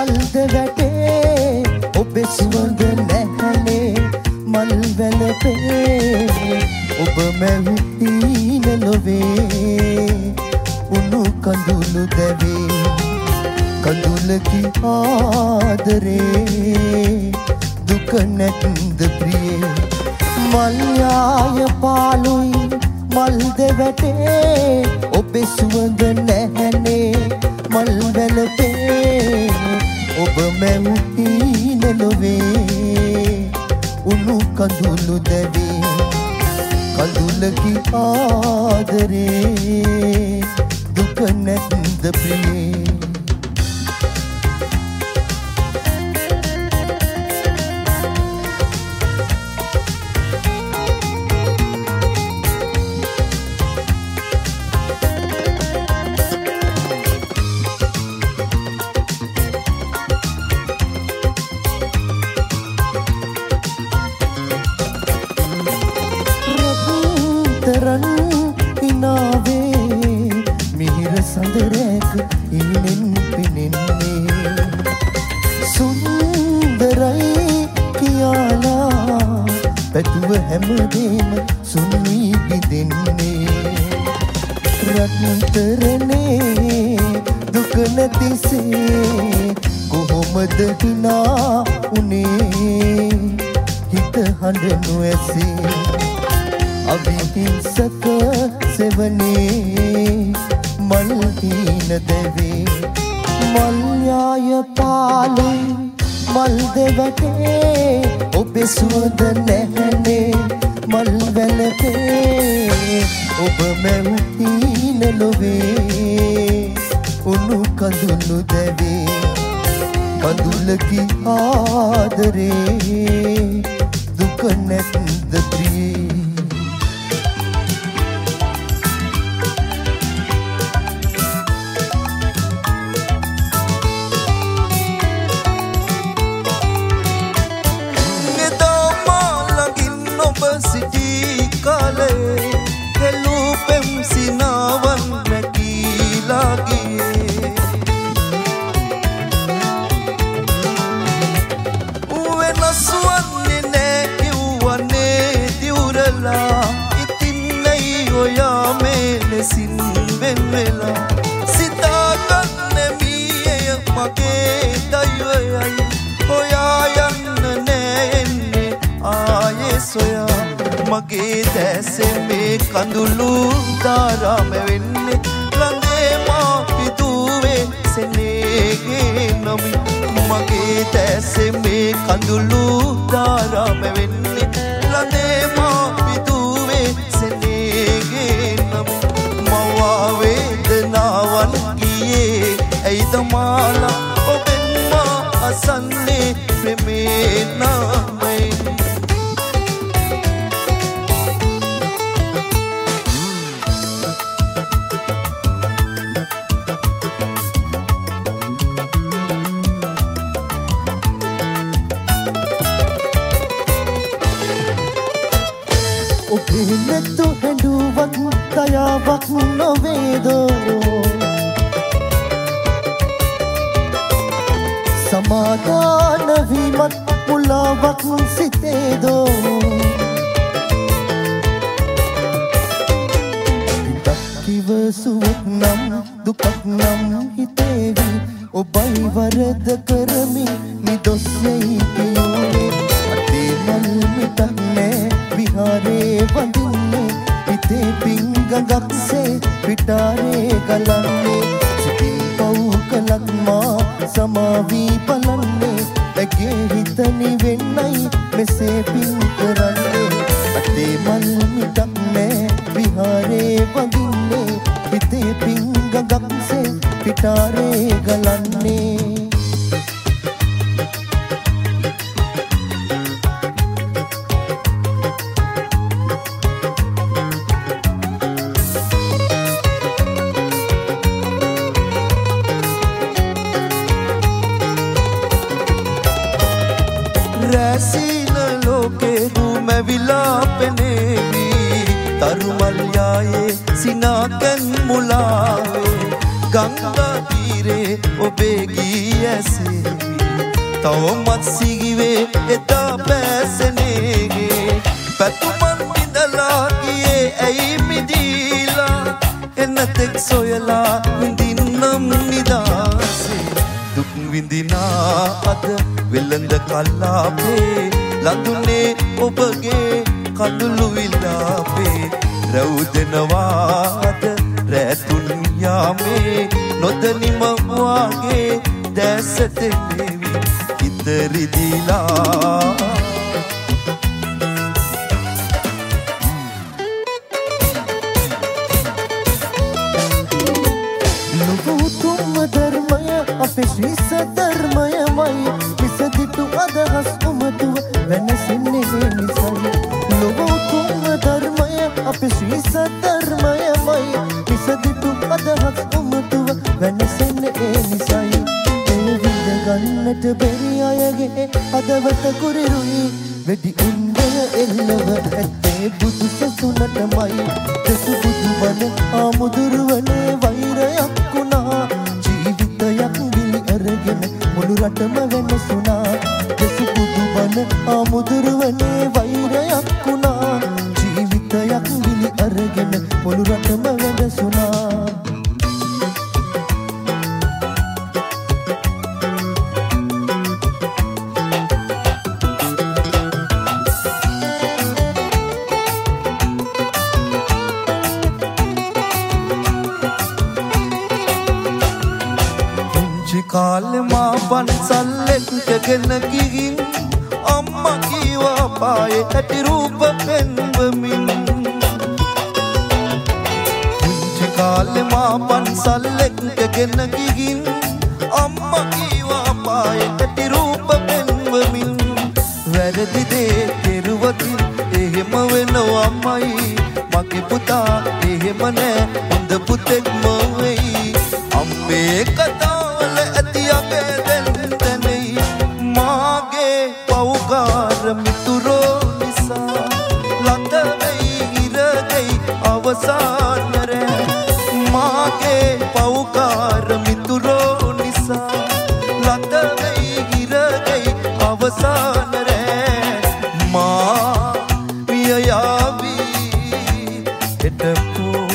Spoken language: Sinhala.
මල්ද වැටේ ඔබේ සුවඳ නැහැනේ මල් වැළපේ ඔබ මැවුීන ලොවේ උණු කඳුළු දැවේ කඳුලකි ආදරේ දුක නැත්ද ප්‍රියේ මල් යාය පාළුයි මල්ද වැටේ ඔබේ සුවඳ නැහැනේ මල් වැළපේ ඔබ මැවුීන ලොවේ උණු කඳුළු දැවේ කඳුලකි ආදරේ දුක නැත්ද ප්‍රියේ රන් ඉනාවේ මිහිර සඳරැක ඉනෙන් පිනෙන්නේ සුන්දරයි කියාලා පැතුව හැමදේම සුන්වී බිඳෙන්නේ රත්තරනේ දුක නැතිසේ කොහොමද හිනා උනේ හිත හඬ නොඇසේ අවිහිංසක සෙවනේ මල් හීන දැවේ මල් යාය පාළුයි මල්ද වැටේ ඔබේ සුවඳ නැහැනේ මල් වැළපේ ඔබ මැවුීන ලොවේ උණු කඳුළු දැවේ කඳුලකි ආදරේ දුක නැත්ද ප්‍රියේ සිටි කාලේ හෙළු පෙම් සිනාවන් නැකීලා ගියේ වෙනස් වන්නේ නෑ කිව්වනේ දිවුරලා ඉතින් නැයි ඔයා මේ ලෙසින් වෙන් වෙලා සිතාගන්න මීය මගේ දයවයයි ඔයා යන්න නෑ එන්නේ ආයේ සොයා මගේ දැසේ මේ කඳුළු ධාරාම වෙන්නේ ළඟේ මා පිදුවේ සෙනෙහේ නොමි මගේ දැසේ මේ කඳුළු ධාරාම වෙන්නේ ළඟේ මා පිදුවේ සෙනෙහේ නොමි මවා වේදනාවන් ගියේ ඇයිද මාලා ඔබෙන් මා අසන්නේ ප්‍රේමේ නාමයි ඔබේ නැතු හැඬුවක් දයාවක් නොවේදෝ සමාදාන වීමත් මුලාවක් සිතේදෝ කිවසුවක් නම් දුකක් නම් හිතේවි ඔබයි වරද කරමි නිදොස් යයි කියෝනේ අතේ මල් මිටක් නෑ විහාරේ වඳින්නේ හිතේ පිංගඟක්සේ පිටාරේ ගලන්නේ සිතින් පව් කලක් මා සමාවී බලන්නේ ඇගේ හිත නිවෙන්නයි මෙසේ පින් කරන්නේ අතේ මල් මිටක් නෑ විහාරේ වඳින්නේ හිතේ පිංගඟක්සේ පිටාරේ ගලන්නේ රැසීන ලෝකේ දුමැවිලා පෙනේවි තරුමල් යායේ සිනාකන් මුලාවේ ගංගා තීරේ ඔබේ ගී ඇසේ තවමත් සිගිවේ එදා බැසනේගේ පැතුමන් ඉඳලා ගියේ ඇයි මිදීලා එන්නතෙක් සොයලා විඳින්නම් නිදාසේ දුක් විඳිනා අද වෙළඳ කල්ලාපේ ලඳුනේ ඔබගේ කඳුළු විලාපේ රැවුදෙනවාද රැතුන් යාමේ නොදනිම වාගේ දැසට දෙවි ඉතරිදිලා ලොකුතුම ධර්මය අපේ ශ්‍රී සධර්මයමයි විසදිටු අදහස් උමතුව වෙනසින්නේ නිසයි ලොකුතුම ධර්මය අපේ ශ්‍රී සධර්මයමයි විසදිටු අදහස් උමතුව වෙනසින්නේ නිසයි ඒ විඳ ගන්නට බැරි අයගේ අදවත කුරිරුයි වෙඩි උන්දය එල්ලව ඇත්තේ බුදු සසුනටමයි දසු බුදු වන ආමුදුරුවනේ වෛරයක් වුණා ජීවිතයක් ගිලි අරගෙන මුළු රටම වෙනසුණා දසු බුදු වන ආමුදුරුවනේ වෛරයක් වුණා ජීවිතයක් ගිලි අරගෙන මුළු රටම වෙනසුණා කාලේ මා පන්සල්ලෙක්ටගෙන ගිහින් අම්මා කීවා පායේ ඇති රූප පෙන්වමින් පුංචි කාලේ මා පන්සල්ලෙක්ටගෙන ගිහින් අම්මා කීවා පායේ ඇති රූප පෙන්වමින් වැරදි දේ කෙරුවකින් එහෙම වෙනවමයි මගේ පුතා එහෙම නෑ හොඳ පුතෙක්ම වෙයි අම්මේ කතා මිතුරෝ නිසා ලඳ වෙයි ඉරගෙයි අවසාන රැ මාගේ පව්කාර මිතුරෝ නිසා ලඳ වෙයි ඉරගෙයි අවසාන රැ මා පිය යාවි එතකෝ